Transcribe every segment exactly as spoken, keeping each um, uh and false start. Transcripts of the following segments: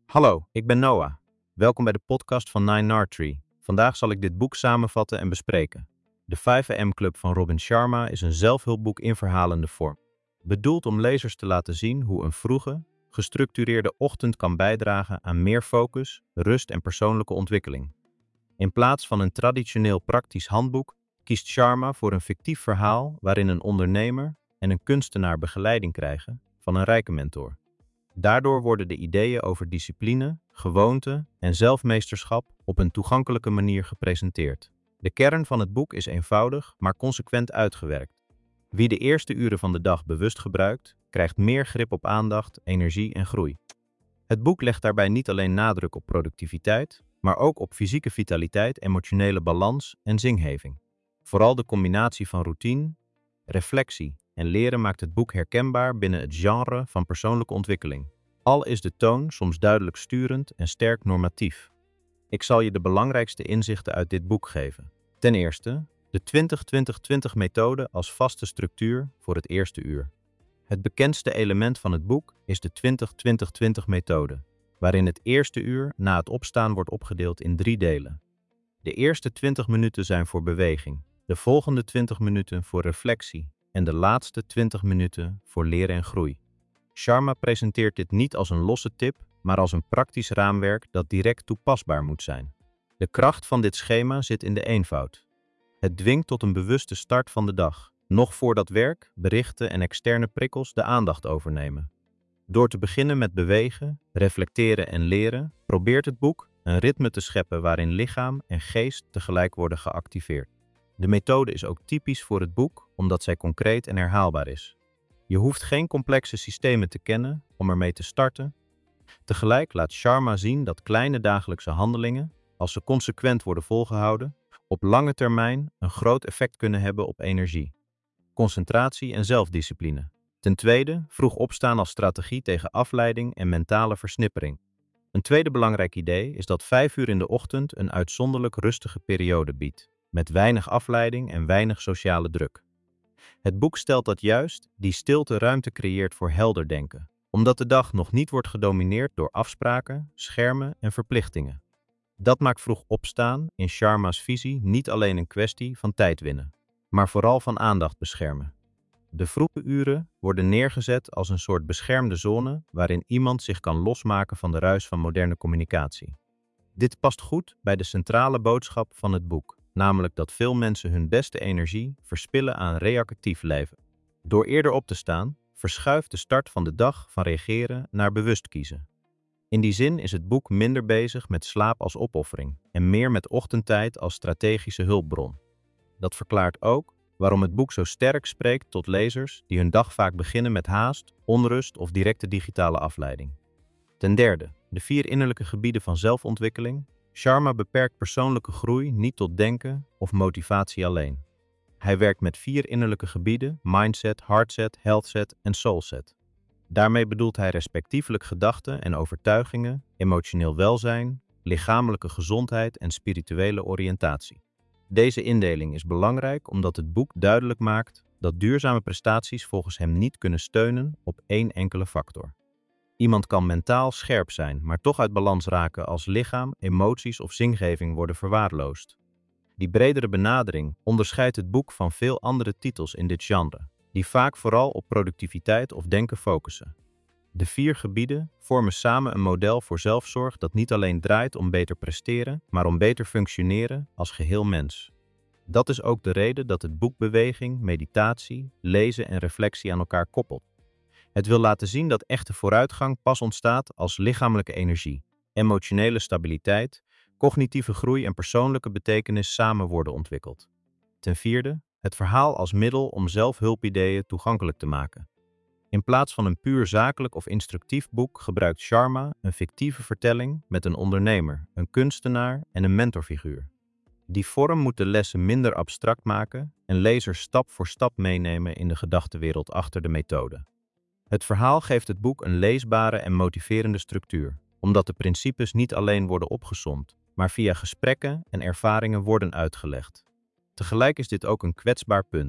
Hallo, ik ben Noah. Welkom bij de podcast van Nine Nard Tree. Vandaag zal ik dit boek samenvatten en bespreken. De vijf A M Club van Robin Sharma is een zelfhulpboek in verhalende vorm. Bedoeld om lezers te laten zien hoe een vroege, gestructureerde ochtend kan bijdragen aan meer focus, rust en persoonlijke ontwikkeling. In plaats van een traditioneel praktisch handboek kiest Sharma voor een fictief verhaal waarin een ondernemer en een kunstenaar begeleiding krijgen van een rijke mentor. Daardoor worden de ideeën over discipline, gewoonte en zelfmeesterschap op een toegankelijke manier gepresenteerd. De kern van het boek is eenvoudig, maar consequent uitgewerkt. Wie de eerste uren van de dag bewust gebruikt, krijgt meer grip op aandacht, energie en groei. Het boek legt daarbij niet alleen nadruk op productiviteit, maar ook op fysieke vitaliteit, emotionele balans en zingeving. Vooral de combinatie van routine, reflectie en leren maakt het boek herkenbaar binnen het genre van persoonlijke ontwikkeling. Al is de toon soms duidelijk sturend en sterk normatief. Ik zal je de belangrijkste inzichten uit dit boek geven. Ten eerste, de twintig twintig twintig methode als vaste structuur voor het eerste uur. Het bekendste element van het boek is de twintig twintig twintig methode, waarin het eerste uur na het opstaan wordt opgedeeld in drie delen. De eerste twintig minuten zijn voor beweging, de volgende twintig minuten voor reflectie en de laatste twintig minuten voor leren en groei. Sharma presenteert dit niet als een losse tip, maar als een praktisch raamwerk dat direct toepasbaar moet zijn. De kracht van dit schema zit in de eenvoud. Het dwingt tot een bewuste start van de dag, nog voordat werk, berichten en externe prikkels de aandacht overnemen. Door te beginnen met bewegen, reflecteren en leren, probeert het boek een ritme te scheppen waarin lichaam en geest tegelijk worden geactiveerd. De methode is ook typisch voor het boek omdat zij concreet en herhaalbaar is. Je hoeft geen complexe systemen te kennen om ermee te starten. Tegelijk laat Sharma zien dat kleine dagelijkse handelingen, als ze consequent worden volgehouden, op lange termijn een groot effect kunnen hebben op energie, concentratie en zelfdiscipline. Ten tweede, vroeg opstaan als strategie tegen afleiding en mentale versnippering. Een tweede belangrijk idee is dat vijf uur in de ochtend een uitzonderlijk rustige periode biedt, met weinig afleiding en weinig sociale druk. Het boek stelt dat juist die stilte ruimte creëert voor helder denken, omdat de dag nog niet wordt gedomineerd door afspraken, schermen en verplichtingen. Dat maakt vroeg opstaan in Sharma's visie niet alleen een kwestie van tijd winnen, maar vooral van aandacht beschermen. De vroege uren worden neergezet als een soort beschermde zone waarin iemand zich kan losmaken van de ruis van moderne communicatie. Dit past goed bij de centrale boodschap van het boek, namelijk dat veel mensen hun beste energie verspillen aan reactief leven. Door eerder op te staan, verschuift de start van de dag van reageren naar bewust kiezen. In die zin is het boek minder bezig met slaap als opoffering en meer met ochtendtijd als strategische hulpbron. Dat verklaart ook waarom het boek zo sterk spreekt tot lezers die hun dag vaak beginnen met haast, onrust of directe digitale afleiding. Ten derde, de vier innerlijke gebieden van zelfontwikkeling. Sharma beperkt persoonlijke groei niet tot denken of motivatie alleen. Hij werkt met vier innerlijke gebieden: mindset, heartset, healthset en soulset. Daarmee bedoelt hij respectievelijk gedachten en overtuigingen, emotioneel welzijn, lichamelijke gezondheid en spirituele oriëntatie. Deze indeling is belangrijk omdat het boek duidelijk maakt dat duurzame prestaties volgens hem niet kunnen steunen op één enkele factor. Iemand kan mentaal scherp zijn, maar toch uit balans raken als lichaam, emoties of zingeving worden verwaarloosd. Die bredere benadering onderscheidt het boek van veel andere titels in dit genre, die vaak vooral op productiviteit of denken focussen. De vier gebieden vormen samen een model voor zelfzorg dat niet alleen draait om beter presteren, maar om beter functioneren als geheel mens. Dat is ook de reden dat het boek beweging, meditatie, lezen en reflectie aan elkaar koppelt. Het wil laten zien dat echte vooruitgang pas ontstaat als lichamelijke energie, emotionele stabiliteit, cognitieve groei en persoonlijke betekenis samen worden ontwikkeld. Ten vierde, het verhaal als middel om zelfhulpideeën toegankelijk te maken. In plaats van een puur zakelijk of instructief boek gebruikt Sharma een fictieve vertelling met een ondernemer, een kunstenaar en een mentorfiguur. Die vorm moet de lessen minder abstract maken en lezers stap voor stap meenemen in de gedachtenwereld achter de methode. Het verhaal geeft het boek een leesbare en motiverende structuur, omdat de principes niet alleen worden opgesomd, maar via gesprekken en ervaringen worden uitgelegd. Tegelijk is dit ook een kwetsbaar punt.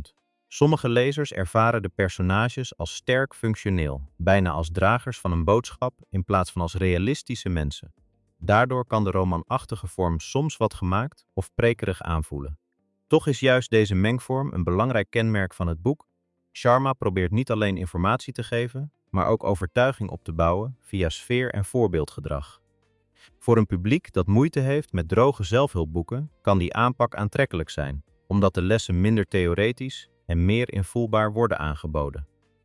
Sommige lezers ervaren de personages als sterk functioneel, bijna als dragers van een boodschap in plaats van als realistische mensen. Daardoor kan de romanachtige vorm soms wat gemaakt of prekerig aanvoelen. Toch is juist deze mengvorm een belangrijk kenmerk van het boek. Sharma probeert niet alleen informatie te geven, maar ook overtuiging op te bouwen via sfeer en voorbeeldgedrag. Voor een publiek dat moeite heeft met droge zelfhulpboeken kan die aanpak aantrekkelijk zijn, omdat de lessen minder theoretisch en meer invoelbaar worden aangeboden.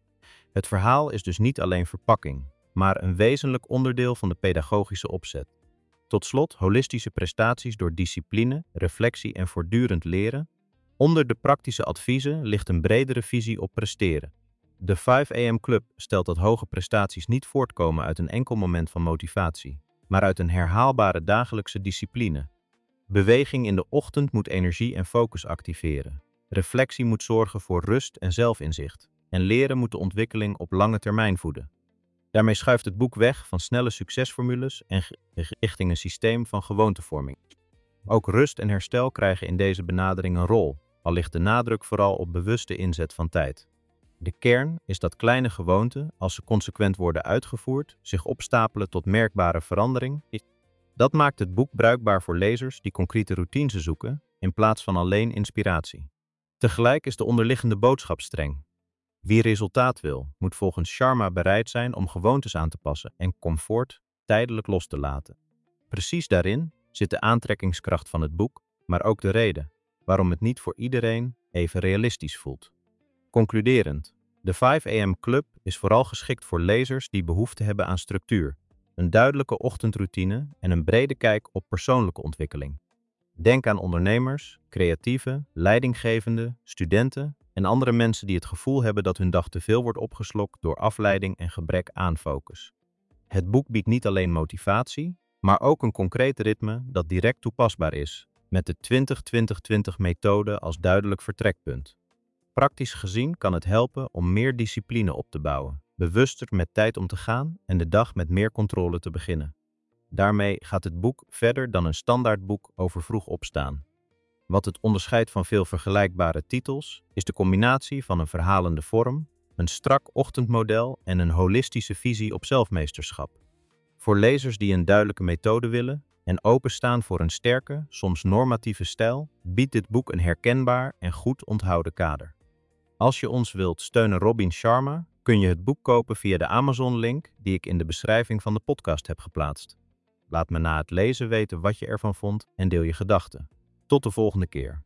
Het verhaal is dus niet alleen verpakking, maar een wezenlijk onderdeel van de pedagogische opzet. Tot slot holistische prestaties door discipline, reflectie en voortdurend leren. Onder de praktische adviezen ligt een bredere visie op presteren. De vijf A M Club stelt dat hoge prestaties niet voortkomen uit een enkel moment van motivatie, maar uit een herhaalbare dagelijkse discipline. Beweging in de ochtend moet energie en focus activeren. Reflectie moet zorgen voor rust en zelfinzicht. En leren moet de ontwikkeling op lange termijn voeden. Daarmee schuift het boek weg van snelle succesformules en richting een systeem van gewoontevorming. Ook rust en herstel krijgen in deze benadering een rol, al ligt de nadruk vooral op bewuste inzet van tijd. De kern is dat kleine gewoonten, als ze consequent worden uitgevoerd, zich opstapelen tot merkbare verandering. Dat maakt het boek bruikbaar voor lezers die concrete routines zoeken, in plaats van alleen inspiratie. Tegelijk is de onderliggende boodschap streng. Wie resultaat wil, moet volgens Sharma bereid zijn om gewoontes aan te passen en comfort tijdelijk los te laten. Precies daarin zit de aantrekkingskracht van het boek, maar ook de reden waarom het niet voor iedereen even realistisch voelt. Concluderend, de vijf A M Club is vooral geschikt voor lezers die behoefte hebben aan structuur, een duidelijke ochtendroutine en een brede kijk op persoonlijke ontwikkeling. Denk aan ondernemers, creatieven, leidinggevenden, studenten en andere mensen die het gevoel hebben dat hun dag te veel wordt opgeslokt door afleiding en gebrek aan focus. Het boek biedt niet alleen motivatie, maar ook een concreet ritme dat direct toepasbaar is, met de twintig twintig twintig methode als duidelijk vertrekpunt. Praktisch gezien kan het helpen om meer discipline op te bouwen, bewuster met tijd om te gaan en de dag met meer controle te beginnen. Daarmee gaat het boek verder dan een standaardboek over vroeg opstaan. Wat het onderscheidt van veel vergelijkbare titels, is de combinatie van een verhalende vorm, een strak ochtendmodel en een holistische visie op zelfmeesterschap. Voor lezers die een duidelijke methode willen en openstaan voor een sterke, soms normatieve stijl, biedt dit boek een herkenbaar en goed onthouden kader. Als je ons wilt steunen Robin Sharma, kun je het boek kopen via de Amazon-link die ik in de beschrijving van de podcast heb geplaatst. Laat me na het lezen weten wat je ervan vond en deel je gedachten. Tot de volgende keer.